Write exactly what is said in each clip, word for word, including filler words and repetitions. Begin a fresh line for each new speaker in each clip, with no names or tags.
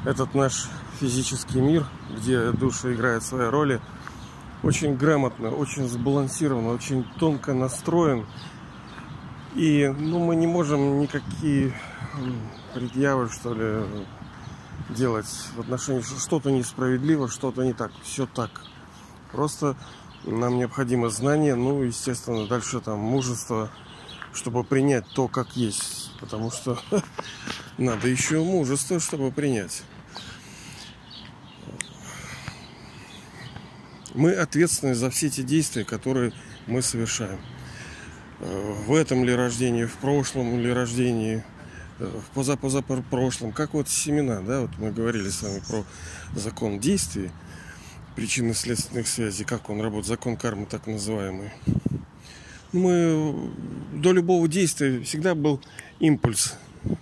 этот наш физический мир, где душа играет свои роли, очень грамотно, очень сбалансирован, очень тонко настроен. И ну, мы не можем никакие предъявы, что ли, делать в отношении, что что-то несправедливо, что-то не так. Все так. Просто нам необходимо знание, ну, естественно, дальше там мужество, чтобы принять то, как есть. Потому что надо еще мужество, чтобы принять. Мы ответственны за все те действия, которые мы совершаем. В этом ли рождении, в прошлом ли рождении, в позапозапрошлом. Как вот семена, да, вот мы говорили с вами про закон действий, причинно-следственных связей, как он работает, закон кармы так называемый. Мы до любого действия всегда был импульс.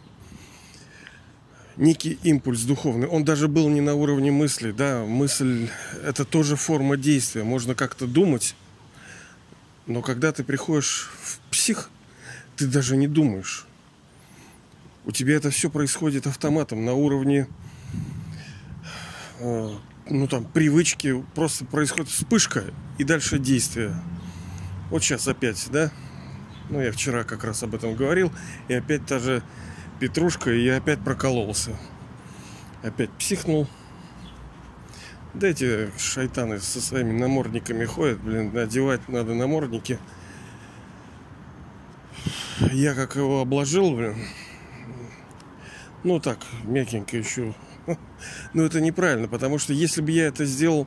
Некий импульс духовный. Он даже был не на уровне мысли. Да, мысль – это тоже форма действия. Можно как-то думать, но когда ты приходишь в псих, ты даже не думаешь. У тебя это все происходит автоматом на уровне э, ну, там, привычки. Просто происходит вспышка и дальше действие. Вот сейчас опять, да? Ну, я вчера как раз об этом говорил. И опять та же петрушка, и я опять прокололся. Опять психнул. Да эти шайтаны со своими намордниками ходят. Блин, одевать надо намордники. Я как его обложил, блин. Ну так, мягенько еще. Но это неправильно, потому что если бы я это сделал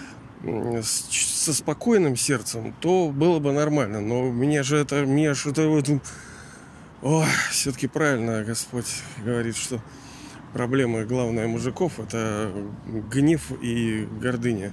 со спокойным сердцем, то было бы нормально. Но меня же это, меня что-то в этом... О, все-таки правильно Господь говорит, что проблема главная мужиков — это гнев и гордыня.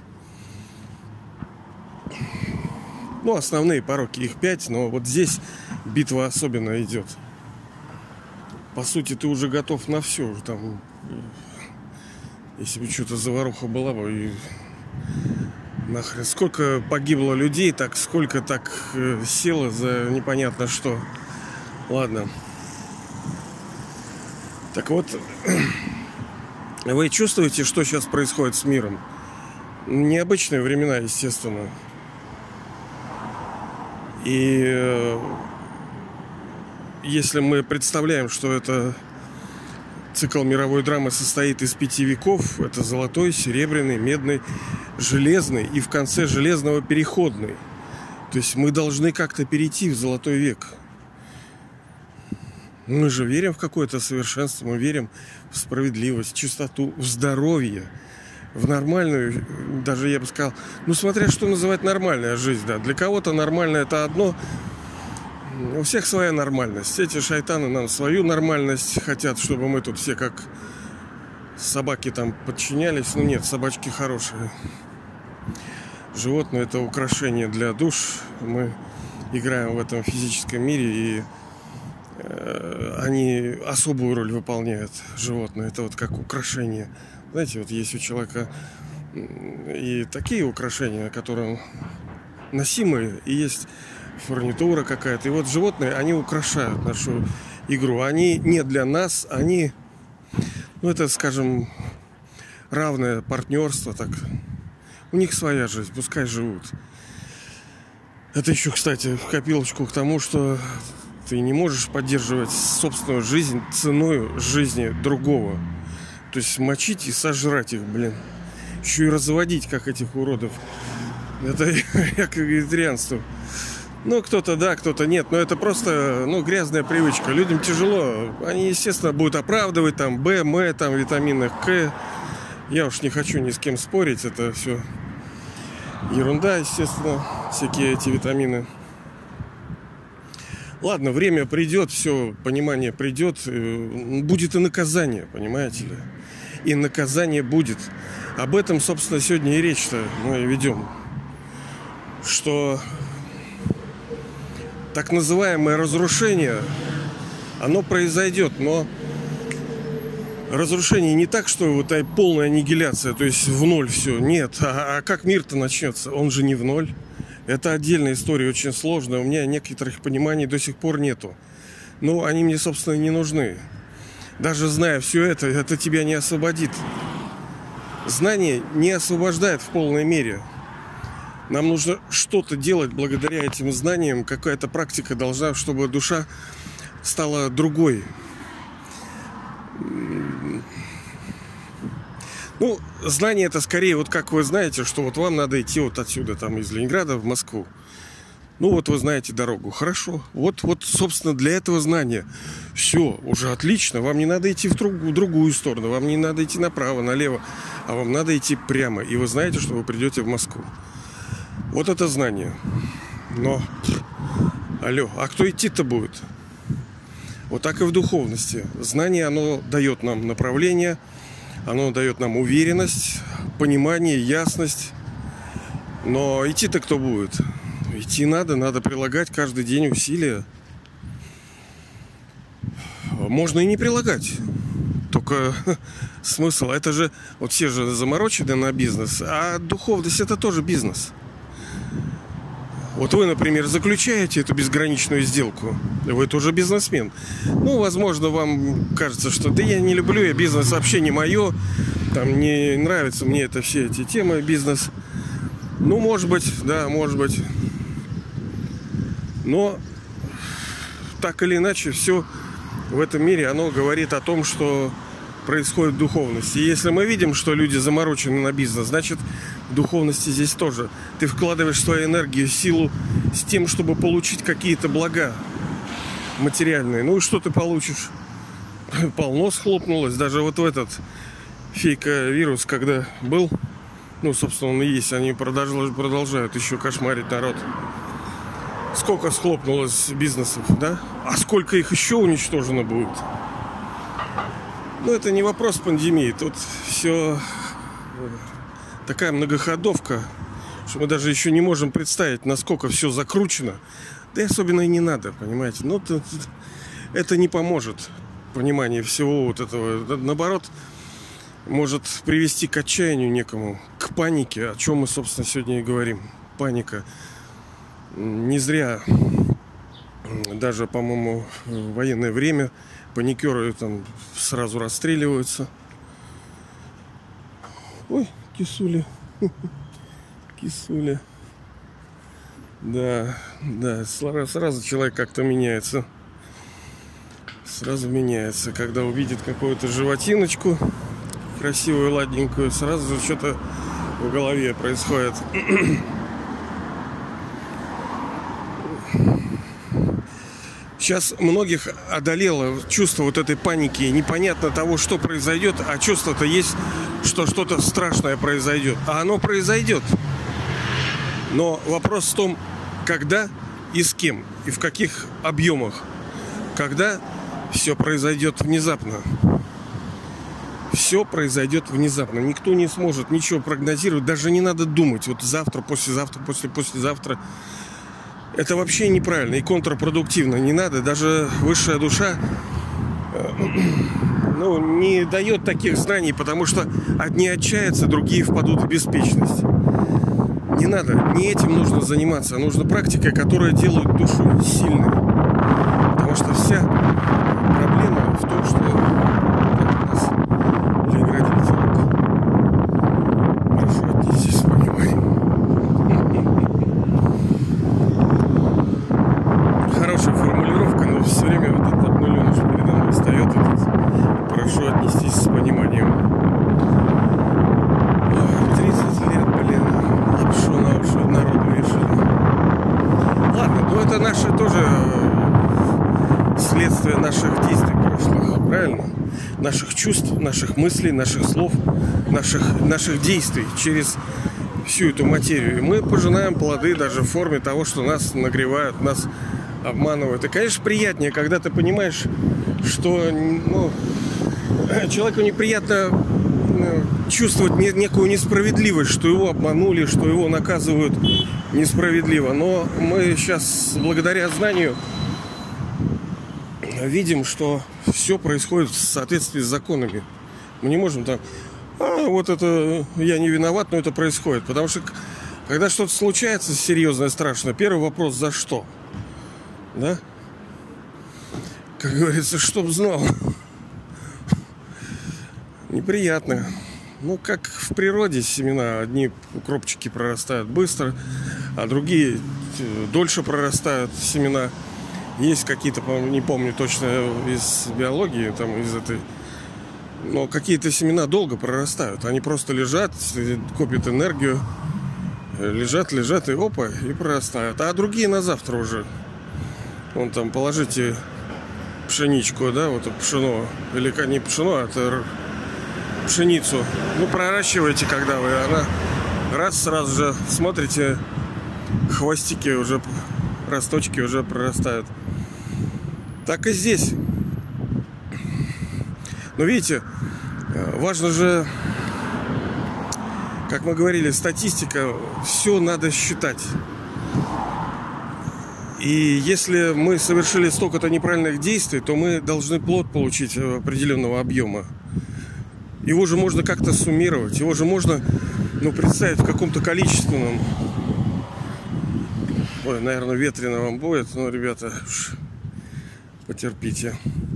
Ну, основные пороки, их пять, но вот здесь битва особенно идет. По сути, ты уже готов на все. Там, если бы что-то заваруха была бы, и нахрен. Сколько погибло людей, так сколько так э, село за непонятно что. Ладно. Так вот, вы чувствуете, что сейчас происходит с миром? Необычные времена, естественно. И э, если мы представляем, что это цикл мировой драмы состоит из пяти веков, это золотой, серебряный, медный, железный и в конце железного переходный. То есть мы должны как-то перейти в золотой век. Мы же верим в какое-то совершенство, мы верим в справедливость, в чистоту, в здоровье, в нормальную, даже я бы сказал, ну смотря что называть нормальная жизнь, да. Для кого-то нормально это одно, у всех своя нормальность. Эти шайтаны нам свою нормальность хотят, чтобы мы тут все как собаки там подчинялись. Ну нет, собачки хорошие. Животные — это украшение для душ. Мы играем в этом физическом мире, и они особую роль выполняют, животные. Это вот как украшение. Знаете, вот есть у человека и такие украшения, которые носимые, и есть фурнитура какая-то. И вот животные, они украшают нашу игру. Они не для нас, они, ну это, скажем, равное партнерство. Так. У них своя жизнь, пускай живут. Это еще, кстати, в копилочку к тому, что ты не можешь поддерживать собственную жизнь ценой жизни другого. То есть мочить и сожрать их, блин. Еще и разводить, как этих уродов. Это я к вегетарианству. Ну, кто-то да, кто-то нет. Но это просто, ну, грязная привычка. Людям тяжело. Они, естественно, будут оправдывать там Б, М, там витамины К. Я уж не хочу ни с кем спорить. Это все ерунда, естественно. Всякие эти витамины. Ладно, время придет, все, понимание придет, будет и наказание, понимаете ли? И наказание будет. Об этом, собственно, сегодня и речь-то мы ведем. Что так называемое разрушение, оно произойдет, но разрушение не так, что вот полная аннигиляция, то есть в ноль все. Нет, а, а как мир-то начнется? Он же не в ноль. Это отдельная история, очень сложная. У меня некоторых пониманий до сих пор нету. Но они мне, собственно, не нужны. Даже зная все это, это тебя не освободит. Знание не освобождает в полной мере. Нам нужно что-то делать благодаря этим знаниям. Какая-то практика должна, чтобы душа стала другой. Ну, знание это скорее, вот как вы знаете, что вот вам надо идти вот отсюда, там, из Ленинграда в Москву. Ну, вот вы знаете дорогу. Хорошо. Вот, вот, собственно, для этого знания. Все, уже отлично. Вам не надо идти в другую, в другую сторону. Вам не надо идти направо, налево. А вам надо идти прямо. И вы знаете, что вы придете в Москву. Вот это знание. Но, алло, а кто идти-то будет? Вот так и в духовности. Знание, оно дает нам направление. Оно дает нам уверенность, понимание, ясность. Но идти-то кто будет? Идти надо, надо прилагать каждый день усилия. Можно и не прилагать. Только смысл, это же, вот все же заморочены на бизнес, а духовность это тоже бизнес. Вот вы, например, заключаете эту безграничную сделку, вы тоже бизнесмен. Ну, возможно, вам кажется, что да я не люблю, я бизнес вообще не мое, там не нравятся мне это все эти темы, бизнес. Ну, может быть, да, может быть. Но так или иначе, все в этом мире, оно говорит о том, что происходит в духовности. И если мы видим, что люди заморочены на бизнес, значит, в духовности здесь тоже. Ты вкладываешь свою энергию, силу с тем, чтобы получить какие-то блага материальные. Ну и что ты получишь? Полно схлопнулось. Даже вот в этот фейковирус, когда был, ну, собственно, он и есть, они продолжают, продолжают еще кошмарить народ. Сколько схлопнулось бизнесов, да? А сколько их еще уничтожено будет? Ну, это не вопрос пандемии. Тут все такая многоходовка, что мы даже еще не можем представить, насколько все закручено. Да и особенно и не надо, понимаете. Ну, это не поможет пониманию всего вот этого. Наоборот, может привести к отчаянию некому, к панике, о чем мы, собственно, сегодня и говорим. Паника. Не зря даже, по-моему, в военное время паникеры там сразу расстреливаются. Ой, кисуля. Кисуля. Да, да, сразу человек как-то меняется. Сразу меняется. Когда увидит какую-то животиночку красивую, ладненькую, сразу же что-то в голове происходит. Сейчас многих одолело чувство вот этой паники, непонятно того, что произойдет, а чувство-то есть, что что-то страшное произойдет. А оно произойдет. Но вопрос в том, когда и с кем, и в каких объемах. Когда все произойдет внезапно. Все произойдет внезапно. Никто не сможет ничего прогнозировать, даже не надо думать. Вот завтра, послезавтра, после послезавтра. Это вообще неправильно и контрпродуктивно. Не надо. Даже высшая душа ну, не дает таких знаний, потому что одни отчаятся, другие впадут в беспечность. Не надо. Не этим нужно заниматься. Нужна практика, которая делает душу сильной. Потому что вся проблема в том, что у нас в Ленинграде ветерок. Прошу отнестись с пониманием. Хорошая формулировка, но все время вот этот обнуленыш передо мной встает. Этот. Прошу отнестись с пониманием. тридцать лет, блин, лапшу на уши народу вешали. Ладно, ну это наше тоже следствие наших действий прошлых, правильно? Наших чувств, наших мыслей, наших слов, наших, наших действий через всю эту материю. И мы пожинаем плоды даже в форме того, что нас нагревают, нас обманывают. И, конечно, приятнее, когда ты понимаешь, что ну, человеку неприятно чувствовать некую несправедливость, что его обманули, что его наказывают несправедливо. Но мы сейчас, благодаря знанию, видим, что все происходит в соответствии с законами. Мы не можем там, а, вот это я не виноват, но это происходит. Потому что, когда что-то случается серьезное, страшное, первый вопрос: за что? Да? Как говорится, чтоб знал. неприятно. Ну, как в природе семена. Одни укропчики прорастают быстро, а другие дольше прорастают семена. Есть какие-то, не помню точно из биологии, там из этой, но какие-то семена долго прорастают. Они просто лежат, копят энергию, лежат, лежат и опа, и прорастают. А другие на завтра уже. Вон там положите пшеничку, да, вот пшено, или не пшено, а это пшеницу. Ну, проращиваете, когда вы, она раз, сразу же смотрите, хвостики уже, росточки уже прорастают. Так и здесь. Но видите, важно же, как мы говорили, статистика, все надо считать. И если мы совершили столько-то неправильных действий, то мы должны плод получить определенного объема. Его же можно как-то суммировать, его же можно, ну, представить в каком-то количественном. Ой, наверное, ветрено вам будет, но, ребята, потерпите.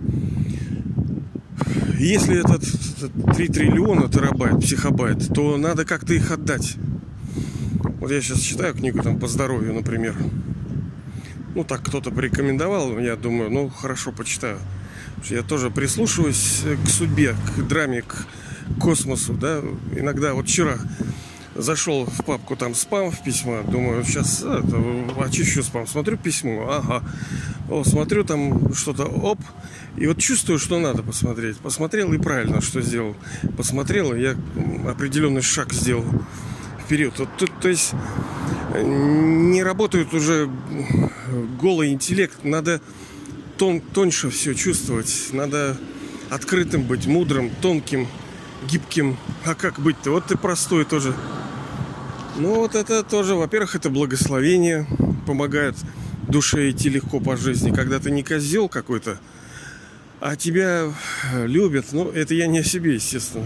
Если этот, этот три триллиона терабайт, психобайт, то надо как-то их отдать. Вот я сейчас читаю книгу там по здоровью, например. Ну, так кто-то порекомендовал, я думаю, ну, хорошо, почитаю. Я тоже прислушиваюсь к судьбе, к драме, к космосу, да. Иногда, вот вчера зашел в папку там спам в письма, думаю, сейчас это, очищу спам, смотрю письмо, ага, о, смотрю там что-то, оп, и вот чувствую, что надо посмотреть. Посмотрел и правильно, что сделал. Посмотрел, и я определенный шаг сделал вперед. Вот тут, то есть, не работает уже голый интеллект, надо тон, тоньше все чувствовать, надо открытым быть, мудрым, тонким, гибким. А как быть-то? Вот ты простой тоже. Ну вот это тоже, во-первых, это благословение, помогает душе идти легко по жизни, когда ты не козел какой-то, а тебя любят. Ну, это я не о себе, естественно.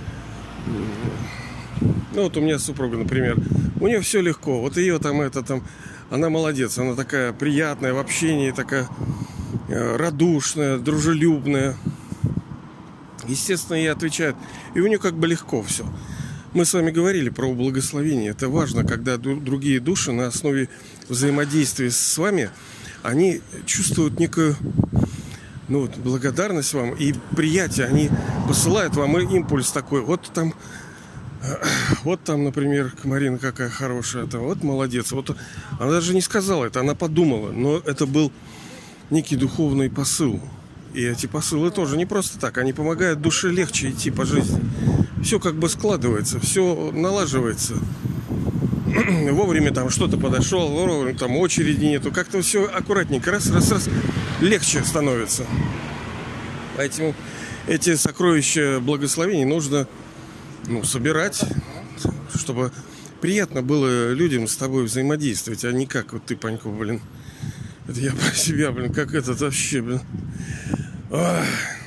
Ну вот у меня супруга, например, у нее все легко. Вот ее там это там, она молодец, она такая приятная в общении, такая радушная, дружелюбная. Естественно, ей отвечают. И у нее как бы легко все. Мы с вами говорили про благословение. Это важно, когда другие души на основе взаимодействия с вами, они чувствуют некую, ну, вот, благодарность вам и приятие. Они посылают вам импульс такой. Вот там, вот там, например, Марина какая хорошая. Это, вот молодец. Вот, она даже не сказала это, она подумала. Но это был некий духовный посыл. И эти посылы тоже не просто так. Они помогают душе легче идти по жизни. Все как бы складывается, все налаживается. Вовремя там что-то подошел, вовремя там очереди нету. Как-то все аккуратненько, раз, раз, раз, легче становится. Поэтому эти сокровища благословений нужно, ну, собирать, чтобы приятно было людям с тобой взаимодействовать, а не как вот ты, Панько, блин. Это я про себя, блин, как этот вообще, блин. Ах.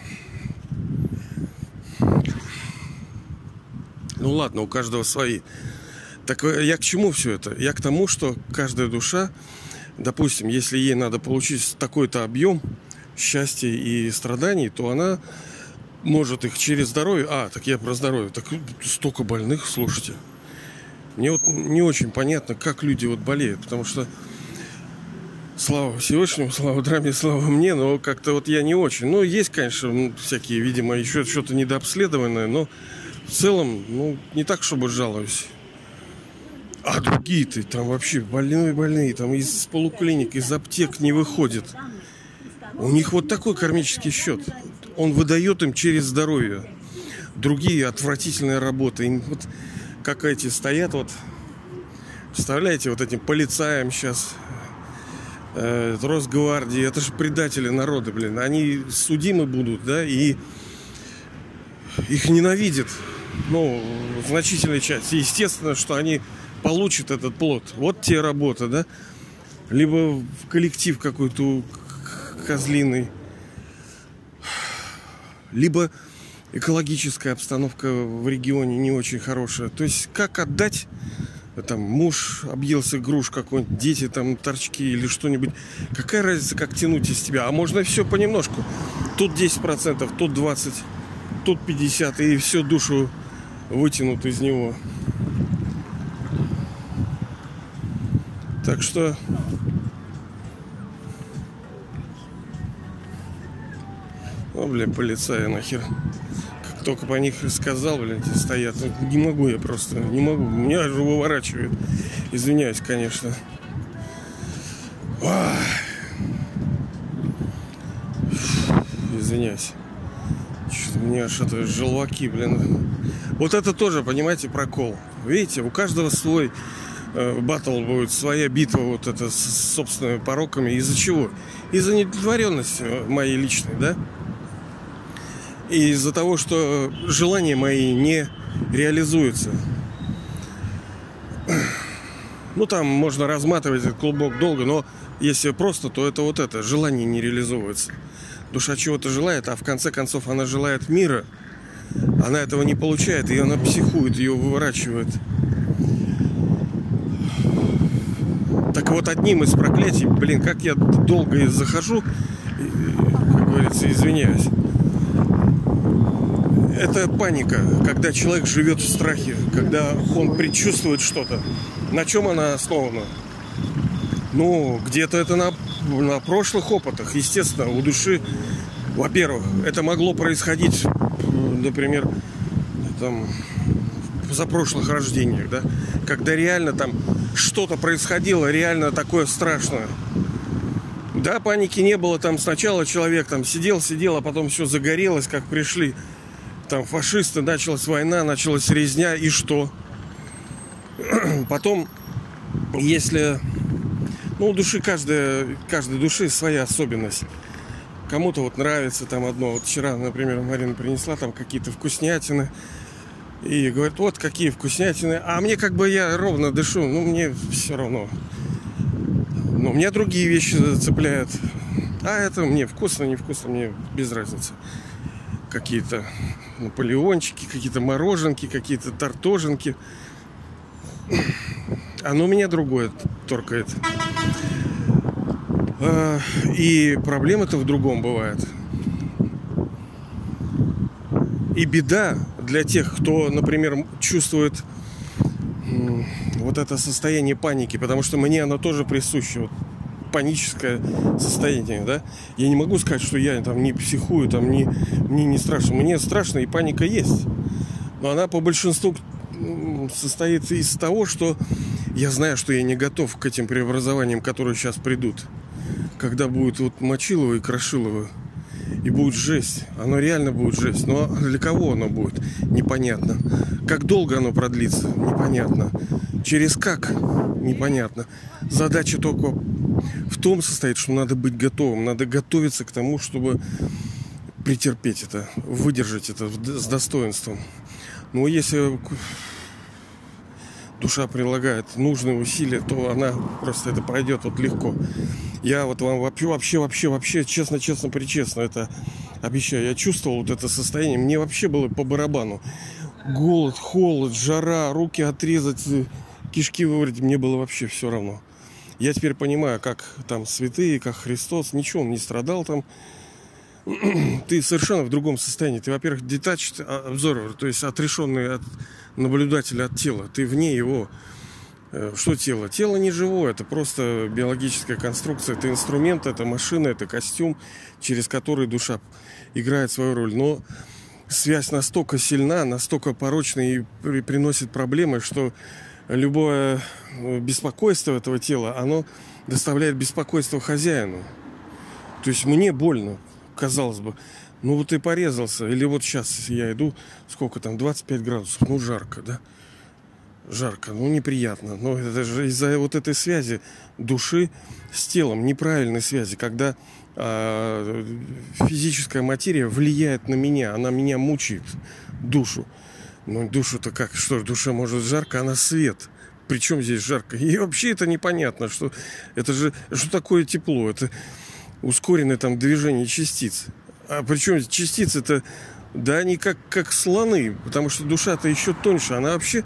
Ну ладно, у каждого свои. Так я к чему все это? Я к тому, что каждая душа, допустим, если ей надо получить такой-то объем счастья и страданий, то она может их через здоровье... А, так я про здоровье. Так столько больных, слушайте. Мне вот не очень понятно, как люди вот болеют, потому что слава Всевышнему, слава драме, слава мне, но как-то вот я не очень. Ну, есть, конечно, всякие, видимо, еще что-то недообследованное, но в целом, ну, не так, чтобы жалуюсь. А другие-то там вообще больные-больные, там из полуклиник, из аптек не выходят. У них вот такой кармический счет. Он выдает им через здоровье. Другие отвратительная работа. Им вот как эти стоят, вот, представляете, вот этим полицаям сейчас, э, Росгвардии, это же предатели народа, блин. Они судимы будут, да, и их ненавидят, ну, в значительной части. Естественно, что они получат этот плод. Вот те работа, да. Либо в коллектив какой-то козлиный. Либо экологическая обстановка в регионе не очень хорошая. То есть как отдать, там муж объелся груш какой-нибудь, дети там торчки или что-нибудь. Какая разница, как тянуть из тебя? А можно все понемножку. Тут десять процентов, тут двадцать процентов. тут пятьдесят, и всю душу вытянут из него. Так что о, бля, полицаи нахер. Как только по них сказал, блядь, стоят. Не могу я просто, не могу. Меня же выворачивает. Извиняюсь, конечно. Ох. Извиняюсь. Что-то у меня что-то желваки, блин. Вот это тоже, понимаете, прокол. Видите, у каждого свой э, баттл будет, своя битва вот это с, с собственными пороками. Из-за чего? Из-за недовлетворенности моей личной, да? И из-за того, что желания мои не реализуются. Ну, там можно разматывать этот клубок долго, но если просто, то это вот это, желание не реализовывается. Душа чего-то желает, а в конце концов она желает мира. Она этого не получает, и она психует, ее выворачивает. Так вот, одним из проклятий, блин, как я долго захожу, как говорится, извиняюсь. Это паника, когда человек живет в страхе, когда он предчувствует что-то. На чем она основана? Ну, где-то это на, на прошлых опытах. Естественно, у души, во-первых, это могло происходить, например, там, в позапрошлых рождениях, да, когда реально там что-то происходило, реально такое страшное. Да, паники не было, там сначала человек там сидел, сидел, а потом все загорелось, как пришли там фашисты, началась война, началась резня, и что? Потом, если... Ну, у души, каждая, каждой души своя особенность. Кому-то вот нравится там одно. Вот вчера, например, Марина принесла там какие-то вкуснятины. И говорит, вот какие вкуснятины. А мне как бы я ровно дышу, ну, мне все равно. Но меня другие вещи цепляют. А это мне вкусно, невкусно, мне без разницы. Какие-то наполеончики, какие-то мороженки, какие-то тартоженки. Оно меня другое торкает. И проблема-то в другом бывает. И беда для тех, кто, например, чувствует вот это состояние паники, потому что мне оно тоже присуще. Вот паническое состояние, да? Я не могу сказать, что я там не психую, там не, мне не страшно. Мне страшно, и паника есть. Но она по большинству состоит из того, что я знаю, что я не готов к этим преобразованиям, которые сейчас придут. Когда будет вот Мочилово и Крошилово, и будет жесть. Оно реально будет жесть. Но для кого оно будет? Непонятно. Как долго оно продлится? Непонятно. Через как? Непонятно. Задача только в том состоит, что надо быть готовым. Надо готовиться к тому, чтобы претерпеть это, выдержать это с достоинством. Но если душа прилагает нужные усилия, то она просто это пройдет вот легко. Я вот вам вообще, вообще, вообще, вообще, честно, честно, причестно это обещаю. Я чувствовал вот это состояние. Мне вообще было по барабану. Голод, холод, жара, руки отрезать, кишки выварить. Мне было вообще все равно. Я теперь понимаю, как там святые, как Христос. Ничего он не страдал там. Ты совершенно в другом состоянии. Ты, во-первых, detached observer, то есть отрешенный от наблюдателя от тела. Ты вне его. Что тело? Тело не живое, это просто биологическая конструкция, это инструмент, это машина, это костюм, через который душа играет свою роль. Но связь настолько сильна, настолько порочна и приносит проблемы, что любое беспокойство этого тела, оно доставляет беспокойство хозяину. То есть мне больно, казалось бы. Ну вот ты порезался, или вот сейчас я иду, сколько там, двадцать пять градусов, ну жарко, да? Жарко, ну неприятно. Но это же из-за вот этой связи души с телом, неправильной связи, когда э, физическая материя влияет на меня, она меня мучает, душу. Ну душу-то как, что душа может жарко, она свет. Причем здесь жарко? И вообще это непонятно, что это же, что такое тепло? Это ускоренное там движение частиц. А причем частицы-то, да они как, как слоны, потому что душа-то еще тоньше, она вообще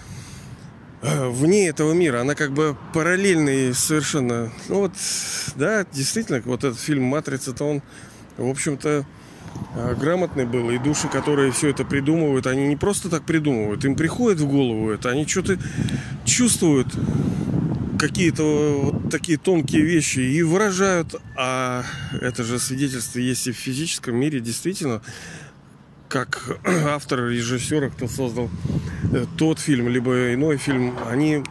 вне этого мира, она как бы параллельный совершенно. Ну вот, да, действительно, вот этот фильм «Матрица», то он, в общем-то, грамотный был, и души, которые все это придумывают, они не просто так придумывают, им приходит в голову это, они что-то чувствуют, какие-то вот такие тонкие вещи и выражают, а это же свидетельство есть и в физическом мире, действительно, как автор, режиссер, кто создал тот фильм, либо иной фильм, они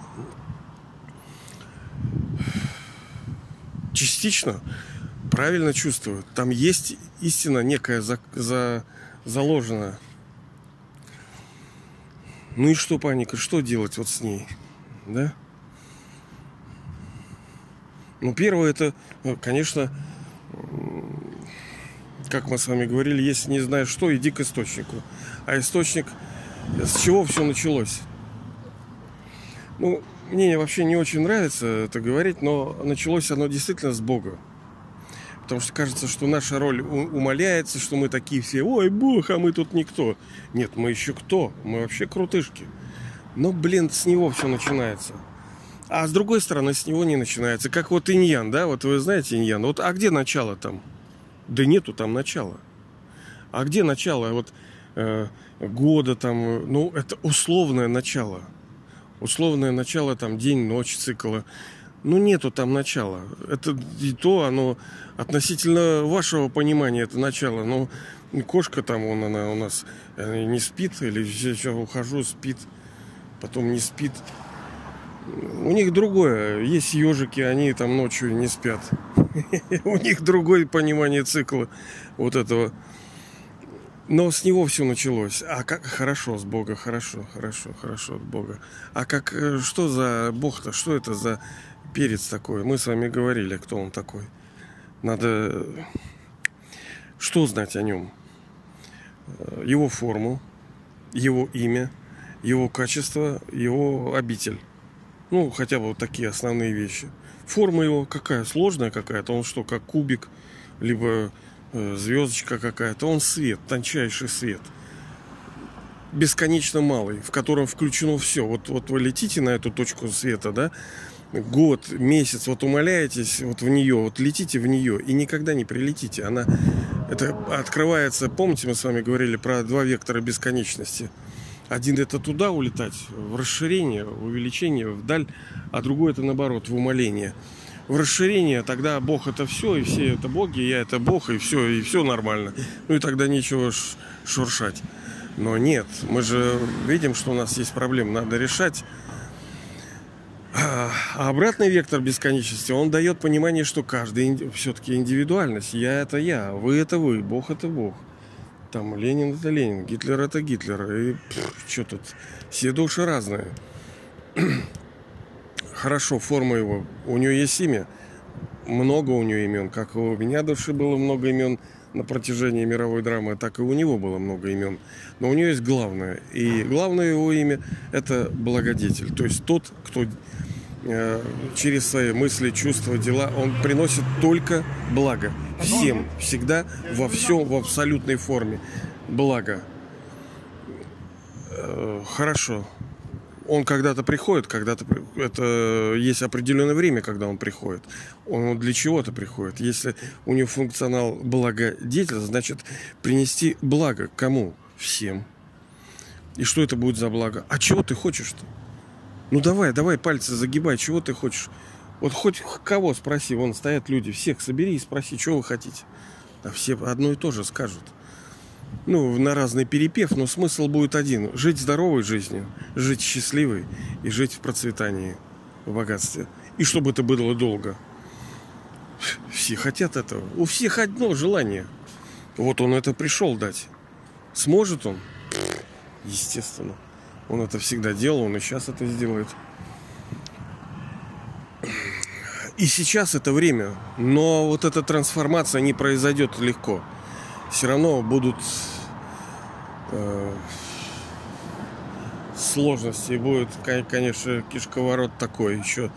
частично правильно чувствуют. Там есть истина некая за, за, заложенная. Ну и что, паника, что делать вот с ней? Да? Ну, первое, это, конечно, как мы с вами говорили, если не знаешь что, иди к источнику. А источник, с чего все началось? Ну, мне вообще не очень нравится это говорить, но началось оно действительно с Бога. Потому что кажется, что наша роль умаляется, что мы такие все, ой, Бог, а мы тут никто. Нет, мы еще кто? Мы вообще крутышки. Но, блин, с него все начинается. А с другой стороны, с него не начинается. Как вот иньян, да? Вот вы знаете иньян. Вот, а где начало там? Да нету там начала. А где начало? Вот э, года там, ну, это условное начало. Условное начало там день, ночь, цикла. Ну, нету там начала. Это и то, оно относительно вашего понимания, это начало. Но кошка там, вон она у нас не спит, или сейчас ухожу, спит, потом не спит. У них другое. Есть ежики, они там ночью не спят. У них другое понимание цикла вот этого. Но с него все началось. А как хорошо с Бога, хорошо, хорошо, хорошо от Бога. А как, что за Бог-то, что это за перец такой? Мы с вами говорили, кто он такой. Надо что знать о нем? Его форму, его имя, его качество, его обитель. Ну, хотя бы вот такие основные вещи. Форма его какая? Сложная какая-то. Он что, как кубик, либо э, звездочка какая-то. Он свет, тончайший свет. Бесконечно малый, в котором включено все. Вот, вот вы летите на эту точку света, да? Год, месяц, вот умоляетесь вот в нее, вот летите в нее и никогда не прилетите. Она, это открывается, помните, мы с вами говорили про два вектора бесконечности. Один это туда улетать, в расширение, в увеличение, вдаль, а другой это наоборот, в умаление. В расширение тогда Бог это все, и все это боги, я это Бог, и все, и все нормально. Ну и тогда нечего шуршать. Но нет, мы же видим, что у нас есть проблемы, надо решать. А обратный вектор бесконечности, он дает понимание, что каждый все-таки индивидуальность. Я это я, вы это вы, Бог это Бог. Там Ленин это Ленин, Гитлер это Гитлер. И что тут? Все души разные. Хорошо, форма его. У нее есть имя. Много у нее имен. Как у меня души было много имен на протяжении мировой драмы, так и у него было много имен. Но у нее есть главное. И главное его имя это благодетель. То есть тот, кто э, через свои мысли, чувства, дела, он приносит только благо. Всем, всегда, во всем, в абсолютной форме. Благо. Э, хорошо. Он когда-то приходит, когда-то это есть определенное время, когда он приходит. Он для чего-то приходит. Если у него функционал благодетеля, значит принести благо кому? Всем. И что это будет за благо? А чего ты хочешь-то? Ну давай, давай пальцы загибай, чего ты хочешь? Вот хоть кого спроси, вон стоят люди, всех собери и спроси, что вы хотите. А все одно и то же скажут. Ну, на разный перепев, но смысл будет один. Жить здоровой жизнью, жить счастливой и жить в процветании, в богатстве. И чтобы это было долго. Все хотят этого. У всех одно желание. Вот он это пришел дать. Сможет он? Естественно. Он это всегда делал, он и сейчас это сделает. И сейчас это время. Но вот эта трансформация не произойдет легко. Все равно будут э, сложности. Будет, конечно, кишковорот такой еще.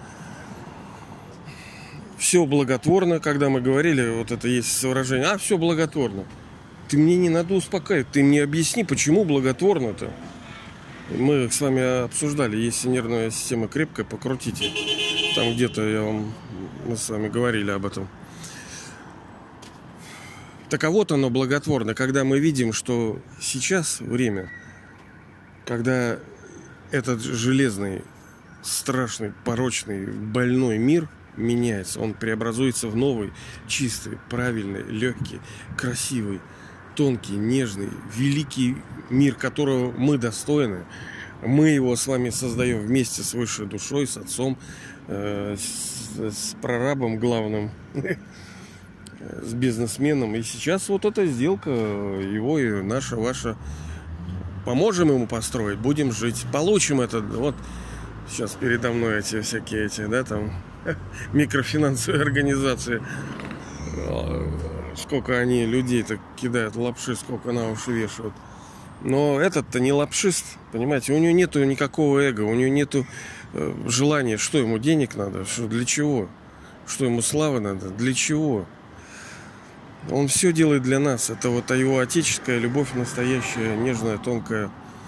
Все благотворно, когда мы говорили, вот это есть выражение, а все благотворно. Ты мне не надо успокаивать, ты мне объясни, почему благотворно-то. Мы с вами обсуждали, если нервная система крепкая, покрутите. Там где-то я вам, мы с вами говорили об этом. Так а вот оно благотворно, когда мы видим, что сейчас время, когда этот железный, страшный, порочный, больной мир меняется, он преобразуется в новый, чистый, правильный, легкий, красивый, тонкий, нежный, великий мир, которого мы достойны. Мы его с вами создаем вместе с высшей душой, с отцом, э, с, с прорабом главным, с бизнесменом. И сейчас вот эта сделка, его и наша, ваша, поможем ему построить, будем жить, получим это. Вот сейчас передо мной эти всякие эти, да, там микрофинансовые организации. Сколько они людей-то кидают лапши, сколько на уши вешают. Но этот-то не лапшист, понимаете, у него нету никакого эго, у него нету э, желания, что ему денег надо, что, для чего, что ему славы надо, для чего. Он все делает для нас, это вот его отеческая любовь настоящая, нежная, тонкая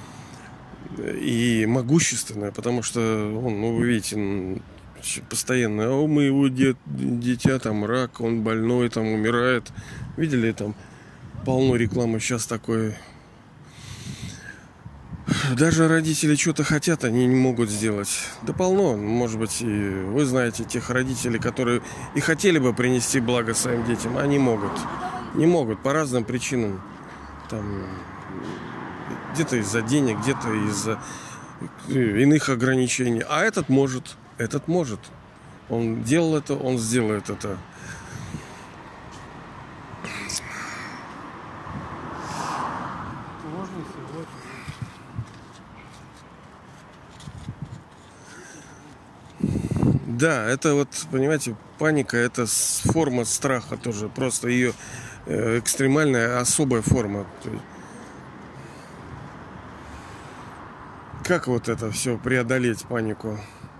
и могущественная, потому что он, ну вы видите, постоянно, а мы его дет, дитя, там рак, он больной, там умирает. Видели, там полно рекламы сейчас такой. Даже родители что-то хотят, они не могут сделать. Да полно, может быть, и вы знаете тех родителей, которые и хотели бы принести благо своим детям, а не могут. Не могут по разным причинам. Там, где-то из-за денег, где-то из-за иных ограничений. А этот может. Этот может. Он делал это, он сделает это. Да, это вот, понимаете, паника, это форма страха тоже. Просто ее экстремальная, особая форма. Как вот это все преодолеть, панику?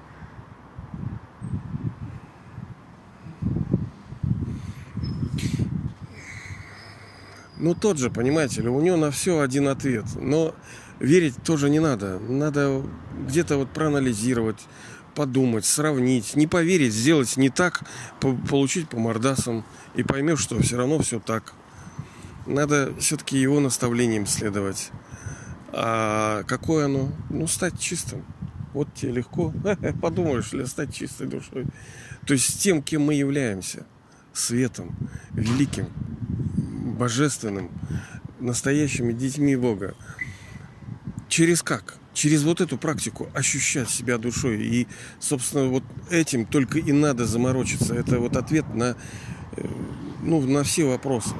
Ну, тот же, понимаете ли, у него на все один ответ. Но верить тоже не надо. Надо где-то вот проанализировать, подумать, сравнить. Не поверить, сделать не так, получить по мордасам. И поймешь, что все равно все так. Надо все-таки его наставлениям следовать. А какое оно? Ну, стать чистым. Вот тебе легко. Подумаешь ли, стать чистой душой. То есть тем, кем мы являемся. Светом, великим, божественным, настоящими детьми Бога. Через как? Через вот эту практику ощущать себя душой. И, собственно, вот этим только и надо заморочиться. Это вот ответ на, ну, на все вопросы.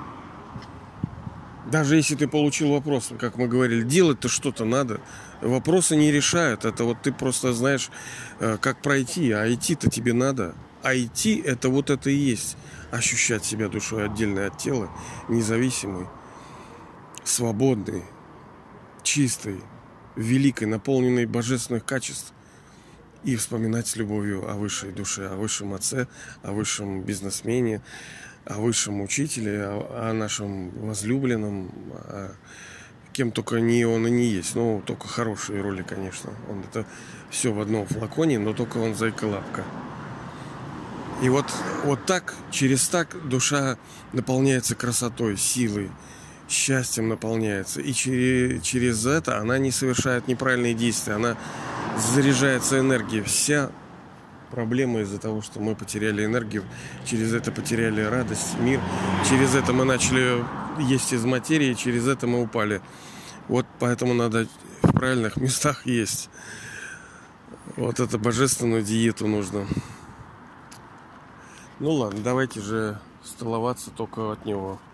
Даже если ты получил вопрос, как мы говорили, делать-то что-то надо. Вопросы не решают. Это вот ты просто знаешь, как пройти. А идти-то тебе надо. А идти — это вот это и есть. Ощущать себя душой отдельно от тела, независимой, свободной, чистой, великой, наполненной божественных качеств. И вспоминать с любовью о высшей душе, о высшем отце, о высшем бизнесмене, о высшем учителе, о, о нашем возлюбленном, о кем только не он и не есть. Ну, только хорошие роли, конечно. Он это все в одном флаконе, но только он зайка-лапка. И вот, вот так, через так душа наполняется красотой, силой, счастьем наполняется. И через, через это она не совершает неправильные действия, она заряжается энергией. Вся проблема из-за того, что мы потеряли энергию, через это потеряли радость, мир, через это мы начали есть из материи, через это мы упали. Вот поэтому надо в правильных местах есть. Вот эту божественную диету нужно. Ну ладно, давайте же столоваться только от него.